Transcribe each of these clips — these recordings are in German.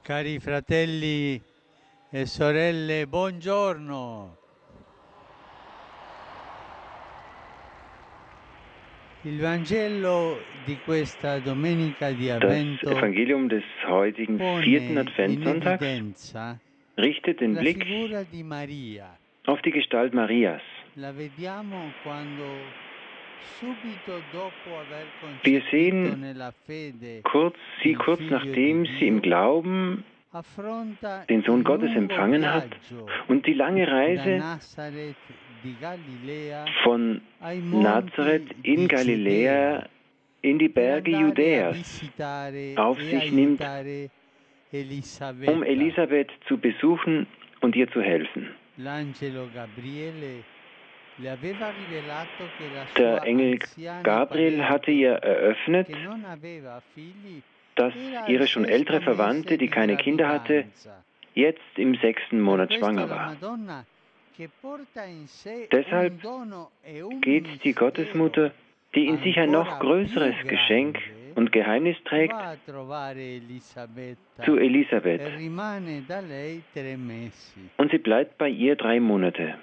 Cari fratelli e sorelle, buongiorno. Il Vangelo di questa domenica di Das Avvento Evangelium des heutigen vierten pone in Adventssonntags evidenza richtet den la Blick figura di Maria. auf die Gestalt Marias. La vediamo quando subito dopo aver Wir concepito sehen nella fede sie il kurz Figlio nachdem di sie im Dio, Glauben affronta den Sohn il Gottes lungo empfangen hat viaggio und die lange da Reise Nazareth di Galilea von ai Nazareth monti in di Giudea Galiläa in die per Berge andare a Judäas visitare auf e sich nimmt, aiutare um Elisabetta. Elisabeth zu besuchen und ihr zu helfen. L'angelo Gabriele le aveva rivelato che la Der sua Engel anziana Gabriel hatte parente, ihr eröffnet, che non aveva figli, dass era al ihre schon ältere sesto Verwandte, mese die di keine Kinder hatte, gravidanza. jetzt im 6. Per Monat questo schwanger la war. Madonna, che porta in sé Deshalb un dono e un geht die Gottesmutter, mistero die in sich ein noch ancora größeres più Geschenk grande, und Geheimnis trägt, va a trovare Elisabetta zu Elisabeth. e rimane da lei 3 mesi. Und sie bleibt bei ihr 3 Monate.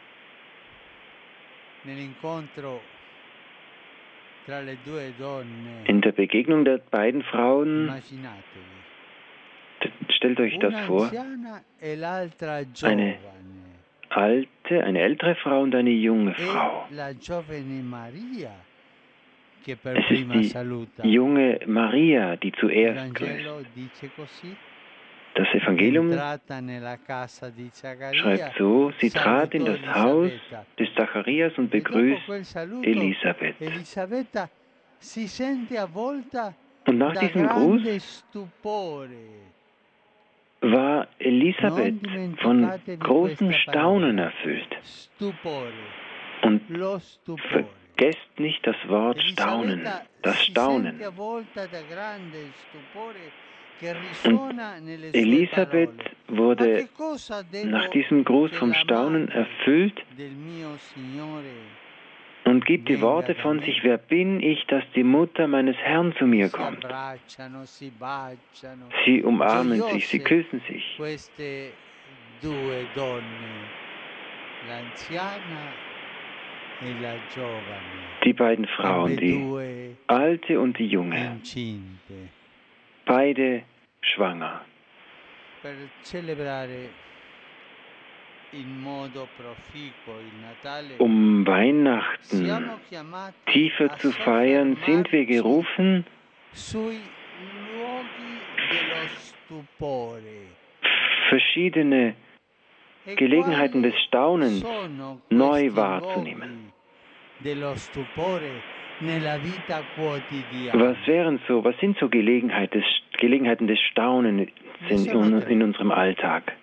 Nell'incontro tra le due donne, In der Begegnung der beiden Frauen, immaginatevi, stellt euch das una vor, anziana e l'altra eine giovane. eine ältere Frau und eine junge E Frau. la giovane Maria che per Es ist prima die saluta. junge Maria, die Il zuerst grüßt. Vangelo dice così: Das Evangelium entrata nella casa di Zaccaria, schreibt so, sie trat in salutò das Haus Elisabetta. des Zacharias und E dopo begrüßt quel saluto, Elisabeth. Elisabetta si sente avvolta Und nach da diesem Gruß grande stupore. war Elisabeth Non von dimenticatevi großem questa Staunen parola, erfüllt. stupore, Und lo stupore. vergesst nicht das Wort Staunen, Elisabetta das si Staunen. sente avvolta da grande stupore che Und risuona nelle sue Elisabeth parole. Ma wurde che cosa nach devo diesem Gruß che vom la Staunen madre erfüllt del mio Signore und gibt die venga Worte da von me? sich, wer bin ich, dass die Mutter meines Herrn zu mir Si kommt? abbracciano, si baciano, Sie umarmen sich, sie gioiose küssen sich. queste due donne, l'anziana e la giovane, Die beiden Frauen, die ambedue alte und die junge, incinte, beide schwanger. per celebrare in modo proficuo il Natale. Um Weihnachten Siamo chiamati tiefer a zu feiern, sind wir soffermarci gerufen, sui luoghi dello stupore. verschiedene E Gelegenheiten des quali Staunens sono neu questi wahrzunehmen. luoghi dello stupore nella vita Was quotidiana? was sind so Gelegenheiten des Staunens Ne sono tre. in unserem Alltag?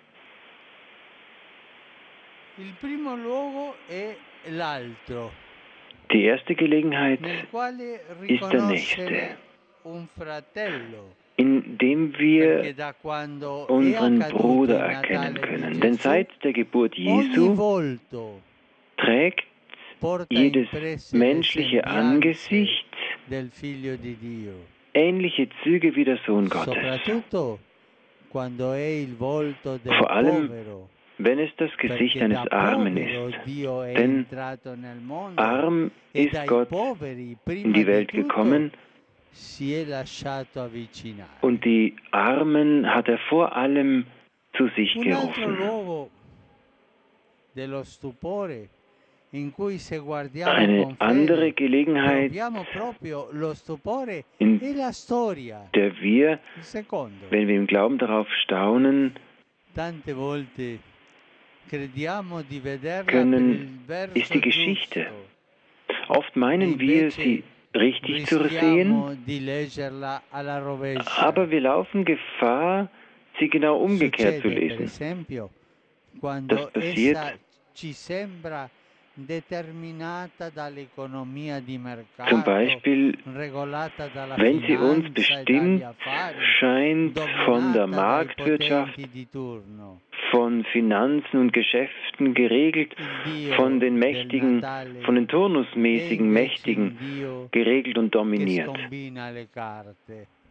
Il primo luogo è l'altro, Die erste Gelegenheit nel quale ist der nächste, riconoscere un fratello, indem perché wir da quando è unseren accaduto Bruder il erkennen Natale di können. Denn Gesù, seit der Geburt ogni Jesu volto trägt porta jedes impresse le menschliche sembianze Angesicht del Figlio di Dio, ähnliche Züge wie der Sohn Gottes. soprattutto quando è il volto del Vor allem, povero, wenn es das Gesicht perché eines da Armen povero ist. Dio è Denn entrato nel mondo arm e ist dai Gott poveri in prima die di Welt tutto gekommen si è lasciato avvicinare. und die Armen hat er vor allem zu sich Un altro gerufen. luogo dello stupore in cui se guardiamo Eine con andere fede Gelegenheit, troviamo proprio lo stupore in e la storia. der wir, Il secondo, wenn wir im Glauben darauf staunen, tante volte crediamo di vederla per können, il verso ist die Geschichte. giusto Oft e meinen wir, invece sie richtig zu sehen, rischiamo di leggerla alla rovescia. aber wir laufen Gefahr, sie genau umgekehrt zu Succede per lesen. esempio Das quando passiert, essa ci sembra determinata dall'economia di zum mercato, Beispiel, regolata dalla wenn sie uns finanza e dagli bestimmt affari, scheint von der dominata dai Marktwirtschaft, potenti di turno. von Finanzen und Geschäften geregelt, Il von Dio den del Mächtigen, Natale von den è turnusmäßigen invece Mächtigen un Dio geregelt und che dominiert. scombina le carte.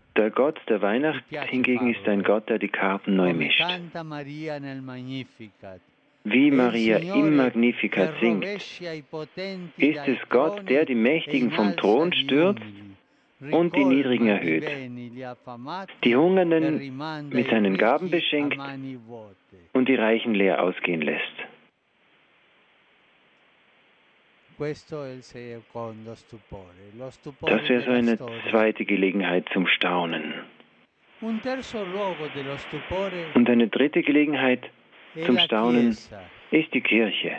Der Gott der Weihnacht hingegen ist ein Gott, der die Karten neu come mischt. canta Maria nel Magnificat. Wie È il Maria im Signore che Magnificat singt, rovescia i potenti ist dai es Gott, der troni die e Mächtigen vom innalza Thron gli stürzt umili, und die Niedrigen ricolma di erhöht, beni gli affamati die e Hungernden rimanda mit i seinen Gaben ricchi a beschenkt mani vuote. und die Reichen leer ausgehen lässt. Questo è il secondo stupore, lo stupore Das wäre so della eine storia. zweite Gelegenheit zum Staunen. Un terzo luogo dello stupore Und eine dritte Gelegenheit è zum la Staunen Chiesa. ist die Kirche.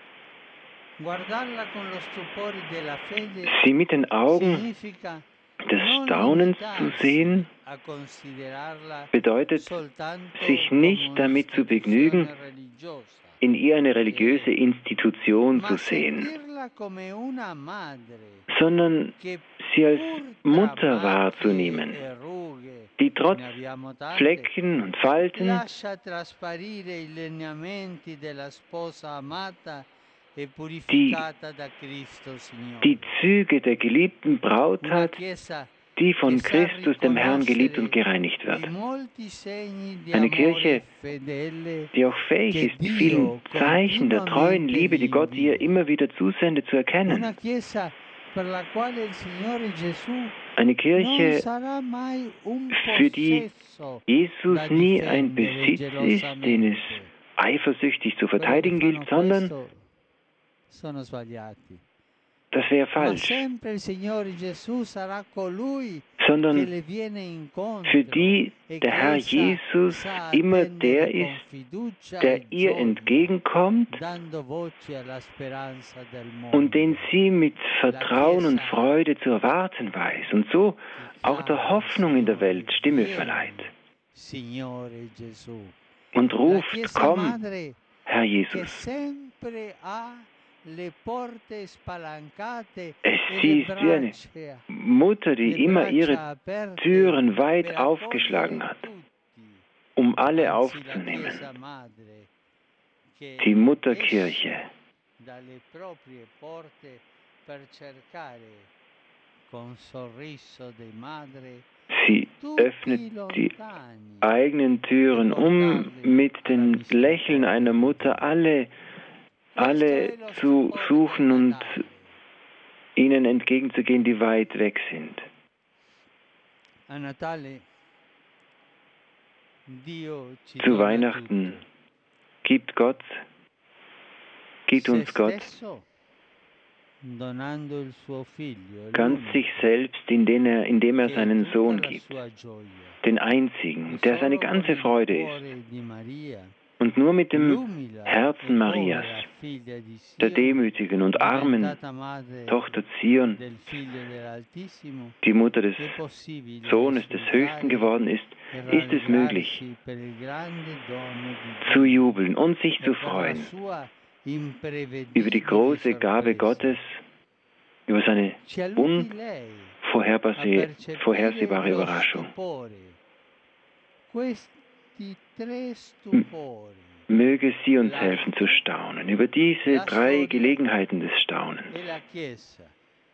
Guardarla con lo stupore della fede Sie mit den Augen significa des non Staunens zu limitarsi sehen, a considerarla bedeutet, soltanto sich come nicht damit zu begnügen, un'istituzione religiosa, in ihr eine religiöse Institution zu ma sehen, sentirla come una madre sondern che sie als pur tra Mutter macchie wahrzunehmen, e rughe, die trotz ne abbiamo tante, Flecken und Falten lascia trasparire i lineamenti della sposa amata e die purificata da Cristo Signore. die Züge der geliebten Braut Una hat, Chiesa die che von sa Christus, dem Herrn, geliebt und riconoscere gereinigt wird. i molti segni di Eine amore Kirche, fedele die auch fähig che ist, die vielen Dio Zeichen der treuen continuamente Liebe, vi die Gott ihr invia. immer wieder zusendet, zu Una erkennen. Chiesa per la quale il Signore Gesù Eine non Kirche, sarà mai un für die possesso Jesus da nie ein difendere Besitz ist, den es gelosamente. eifersüchtig zu Quelli che verteidigen fanno gilt, sondern questo sono sbagliati. das wäre Ma falsch, sempre il Signore Gesù sarà colui che sondern le viene incontro für die e der che Herr essa Jesus sa immer attendere der con ist, fiducia der e ihr gioia, entgegenkommt dando voce alla speranza del und den mondo. sie mit La Vertrauen und Chiesa Freude zu erwarten weiß und so che auch der chiama il Hoffnung in der Signore, Welt Stimme vieni, verleiht Signore Gesù. und La ruft, Chiesa komm, Madre Herr che Jesus. sempre ha le porte spalancate Es e sie le ist wie eine braccia Mutter, die le immer ihre braccia aperte Türen weit per aufgeschlagen accogliere hat, tutti, um alle anzi la aufzunehmen. Chiesa Madre che Die esce Mutterkirche, dalle proprie porte per cercare con sorriso di madre sie tutti öffnet die lontani eigenen Türen, um mit dem Lächeln einer Mutter alle Questo è lo zu stupore suchen del und Natale. ihnen entgegenzugehen, die weit weg sind. A Natale Dio ci Zu dona Weihnachten tutto. gibt Se uns Gott stesso donando il suo figlio, ganz l'unico, sich selbst, indem er che è seinen tutta Sohn la gibt, sua gioia. den E einzigen, der seine solo con ganze il Freude ist. cuore di Maria, Und nur mit dem l'umile e Herzen Marias, povera figlia di der Sion, demütigen und armen diventata madre Tochter Zion, del figlio dell'Altissimo, die Mutter des è possibile Sohnes des Höchsten esultare geworden ist, e ist es möglich, rallegrarsi per il grande dono di zu Dio jubeln und sich e zu per la freuen sua über die imprevedibile große Gabe sorpresa. Gottes, über seine Ci aiuti lei a percepire vorhersehbare lo Überraschung. stupore, questi tre stupori, Möge sie uns helfen zu staunen über diese La drei storia Gelegenheiten des Staunens. e la Chiesa.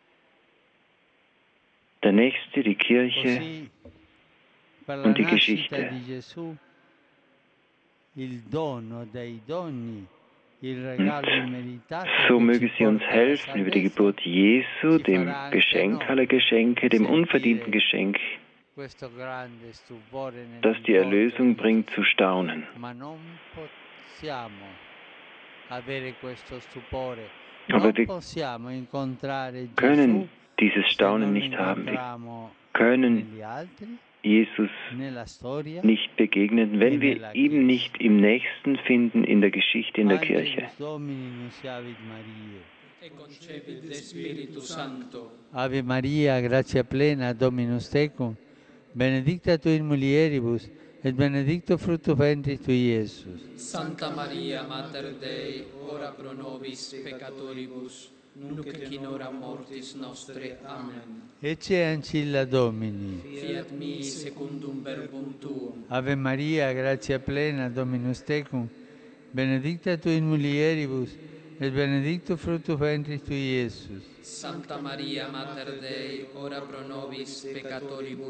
Der nächste, die Kirche Così per la und die nascita Geschichte. di Gesù il dono dei doni, il regalo immeritato So che möge ci sie uns porta alla helfen über die salvezza, Geburt Jesu, ci dem farà anche Geschenk a aller noi Geschenke, dem unverdienten sentire Geschenk, questo grande stupore das die nell'incontro Erlösung di bringt, Gesù. zu staunen. Ma non possiamo avere questo stupore, Aber non wir possiamo incontrare Gesù können dieses se Staunen non lo nicht haben. Wir incontriamo können negli altri, Jesus nella storia. nicht begegnen, wenn wir ihm nicht im Nächsten finden, in der Geschichte, in der Kirche. Angelus Domini nunciavit Mariae. E concepit de Spiritu Sancto. Ave Maria, gratia plena, Dominus tecum, benedicta tu in mulieribus, et benedictus fructus ventris tui, Iesus. Santa Maria, Mater Dei, ora pro nobis peccatoribus, nunc et in hora mortis nostre. Amen. Ecce ancilla Domini. Fiat mi secundum verbum tuum. Ave Maria, gratia plena, Dominus tecum, benedicta tu in mulieribus, et benedictus fructus ventris tui, Iesus. Santa Maria, Mater Dei, ora pro nobis peccatoribus,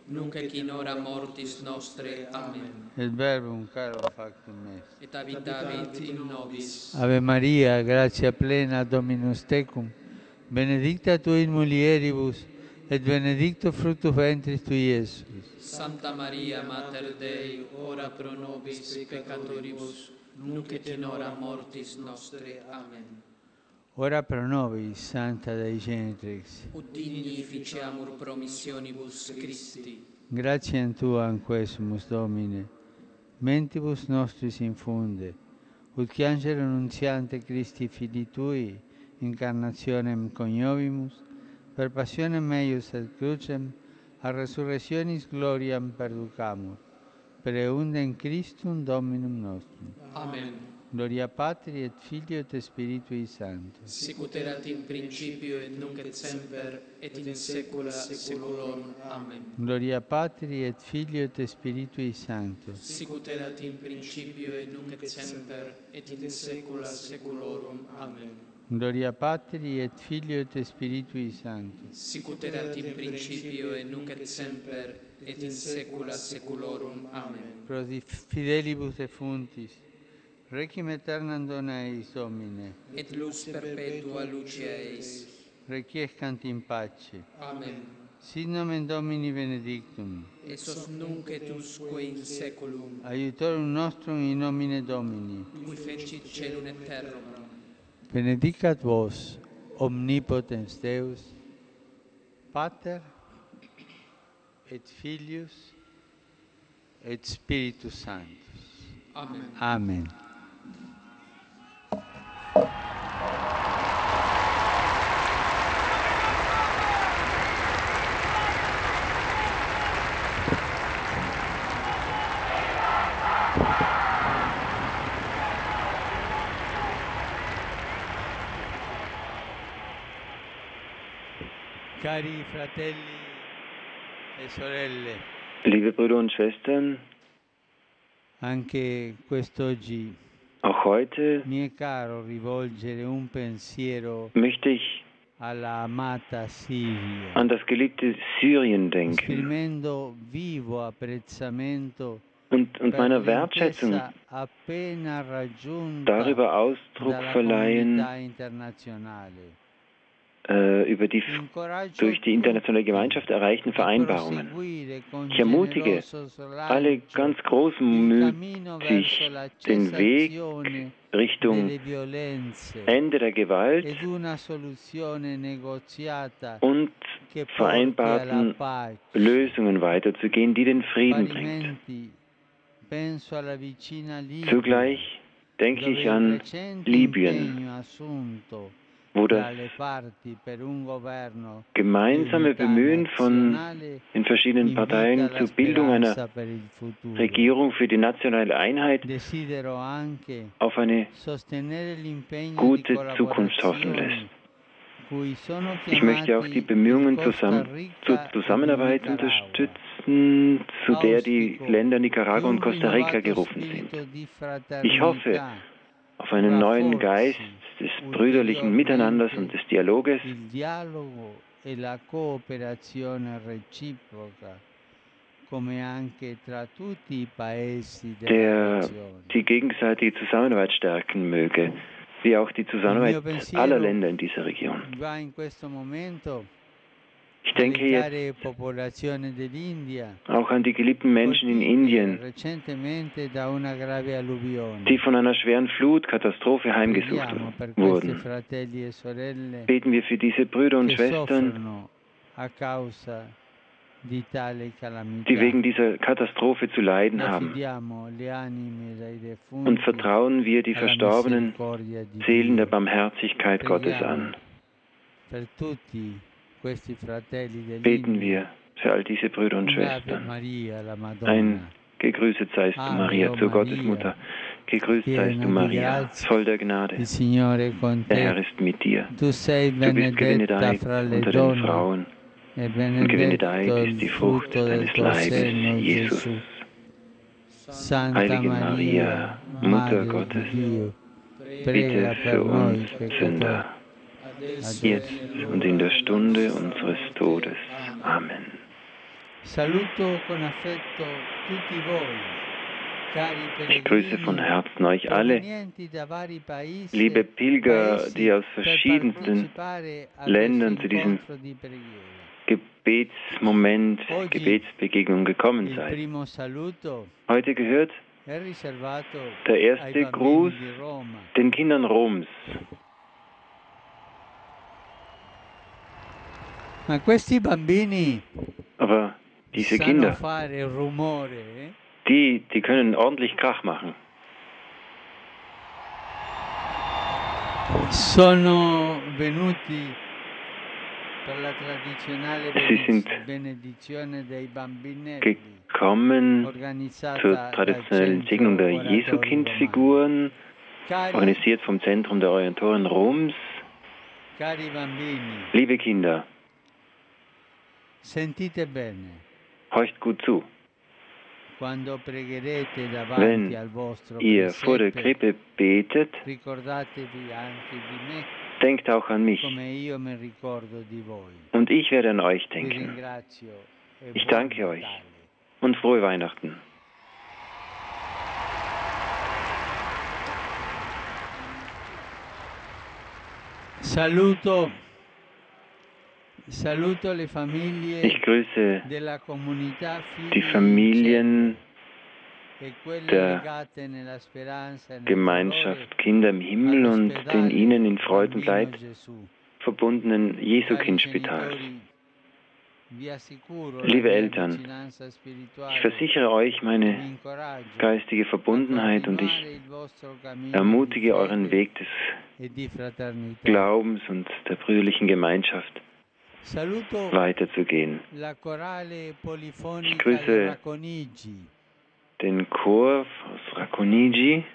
nunc et in hora mortis nostre. Amen. Il Verbum caro factum est. Et habitavit in nobis. Ave Maria, gratia plena, Dominus tecum, benedicta tu in mulieribus, et benedictus fructus ventris tui, Iesus. Santa Maria, Mater Dei, ora pro nobis peccatoribus, nunc et in hora mortis nostre. Amen. Ora pro nobis, Santa Dei Genitrix. Ut digni ficiamur promissionibus Christi. Gratiam Tuam quesumus, Domine, mentibus nostris infunde, ut qui angelo nuntiante Christi Filii Tui, incarnationem coniovimus, per passionem eius et crucem, a resurrectionis gloriam perducamur, per eundem Christum Dominum nostrum. Amen. Gloria Patri et Filio et Spiritui Sancto. Sicut erat in principio et nunc et semper et in saecula saeculorum. Amen. Gloria Patri et Filio et Spiritui Sancto. Sicut erat in principio et nunc et semper et in saecula saeculorum. Amen. Gloria Patri et Filio et Spiritui Sancto. Sicut erat in principio et nunc et semper et in saecula saeculorum. Amen. Pro fidelibus defuntis, requiem aeternam dona eis, Domine. Et lux perpetua luce eis. Requiescant in pace. Amen. Sit nomen Domini benedictum. Et sos nunc et usque in saeculum. Aiutorium nostrum in nomine Domini. Qui fecit caelum et terram. Benedicat vos, omnipotens Deus, Pater et Filius et Spiritus Sanctus. Amen. Amen. Cari fratelli e sorelle, Liebe Brüder und Schwestern, anche quest'oggi auch heute mi è caro rivolgere un pensiero möchte ich alla amata Siria, an das geliebte Syrien denken esprimendo vivo apprezzamento und per meiner Wertschätzung l'intesa appena raggiunta darüber Ausdruck dalla verleihen, comunità internazionale. über die durch die internationale Gemeinschaft erreichten Vereinbarungen. Ich ermutige alle ganz großmütig den Weg Richtung Ende der Gewalt und vereinbarten Lösungen weiterzugehen, die den Frieden bringt. Zugleich denke ich an Libyen, wo das gemeinsame Bemühen von den verschiedenen Parteien zur Bildung einer Regierung für die nationale Einheit auf eine gute Zukunft hoffen lässt. Ich möchte auch die Bemühungen zur Zusammenarbeit unterstützen, zu der die Länder Nicaragua und Costa Rica gerufen sind. Ich hoffe auf einen neuen Geist des brüderlichen Miteinanders und des Dialoges, der die gegenseitige Zusammenarbeit stärken möge, wie auch die Zusammenarbeit aller Länder in dieser Region. Ich denke jetzt auch an die geliebten Menschen in Indien, die von einer schweren Flutkatastrophe heimgesucht wurden. Beten wir für diese Brüder und Schwestern, die wegen dieser Katastrophe zu leiden haben. Und vertrauen wir die verstorbenen Seelen der Barmherzigkeit Gottes an. Beten wir für all diese Brüder und Schwestern. Ein gegrüßet seist du, Maria, zur Gottesmutter. Gegrüßt seist du, Maria, voll der Gnade. Der Herr ist mit dir. Du bist gebenedeit unter den Frauen. Und gebenedeit ist die Frucht deines Leibes, Jesus. Heilige Maria, Mutter Gottes, bitte für uns Sünder, jetzt und in der Stunde unseres Todes. Amen. Ich grüße von Herzen euch alle, liebe Pilger, die aus verschiedensten Ländern zu diesem Gebetsmoment, Gebetsbegegnung gekommen seid. Heute gehört der erste Gruß den Kindern Roms. Aber diese Kinder, die können ordentlich Krach machen. Sie sind gekommen zur traditionellen Segnung der Jesu-Kindfiguren, organisiert vom Zentrum der Orientoren Roms. Liebe Kinder, horcht gut zu. Wenn ihr vor der Krippe betet, denkt auch an mich. Und ich werde an euch denken. Ich danke euch und frohe Weihnachten. Ich grüße die Familien der Gemeinschaft Kinder im Himmel und den ihnen in Freud und Leid verbundenen Jesu-Kind-Spitals. Liebe Eltern, ich versichere euch meine geistige Verbundenheit und ich ermutige euren Weg des Glaubens und der brüderlichen Gemeinschaft weiterzugehen. Ich grüße den Chor aus Racconigi,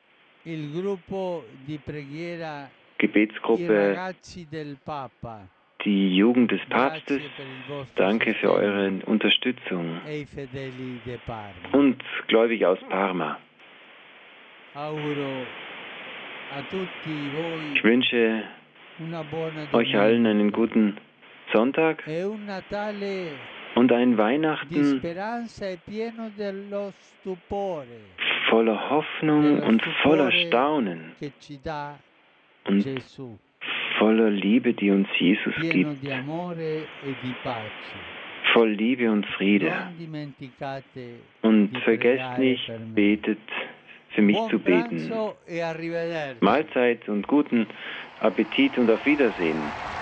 Gebetsgruppe Die Jugend des Papstes. Danke für eure Unterstützung. Und Gläubige aus Parma. Ich wünsche euch allen einen guten Sonntag und ein Weihnachten voller Hoffnung und voller Staunen und voller Liebe, die uns Jesus gibt, voll Liebe und Friede. Und vergesst nicht, betet für mich zu beten. Mahlzeit und guten Appetit und auf Wiedersehen.